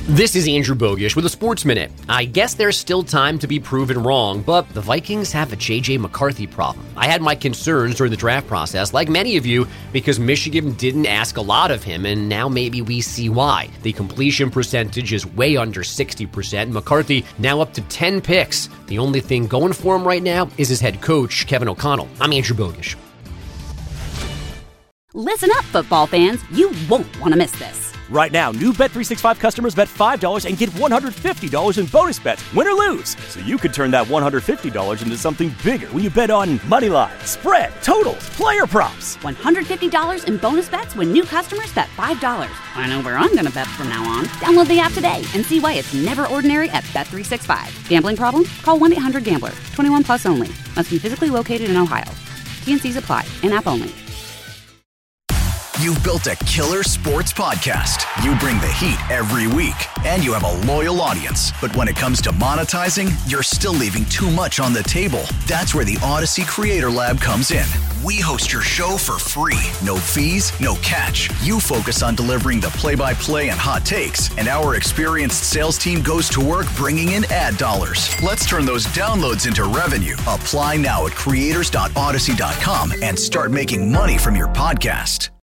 This is Andrew Bogish with a Sports Minute. I guess there's still time to be proven wrong, but the Vikings have a J.J. McCarthy problem. I had my concerns during the draft process, like many of you, because Michigan didn't ask a lot of him, and now maybe we see why. The completion percentage is way under 60%. McCarthy now up to 10 picks. The only thing going for him right now is his head coach, Kevin O'Connell. I'm Andrew Bogish. Listen up, football fans. You won't want to miss this. Right now, new Bet365 customers bet $5 and get $150 in bonus bets, win or lose. So you could turn that $150 into something bigger when you bet on money line, spread, totals, player props. $150 in bonus bets when new customers bet $5. I know where I'm going to bet from now on. Download the app today and see why it's never ordinary at Bet365. Gambling problem? Call 1-800-GAMBLER. 21 plus only. Must be physically located in Ohio. T&Cs apply. In-app only. You've built a killer sports podcast. You bring the heat every week, and you have a loyal audience. But when it comes to monetizing, you're still leaving too much on the table. That's where the Odyssey Creator Lab comes in. We host your show for free. No fees, no catch. You focus on delivering the play-by-play and hot takes, and our experienced sales team goes to work bringing in ad dollars. Let's turn those downloads into revenue. Apply now at creators.odyssey.com and start making money from your podcast.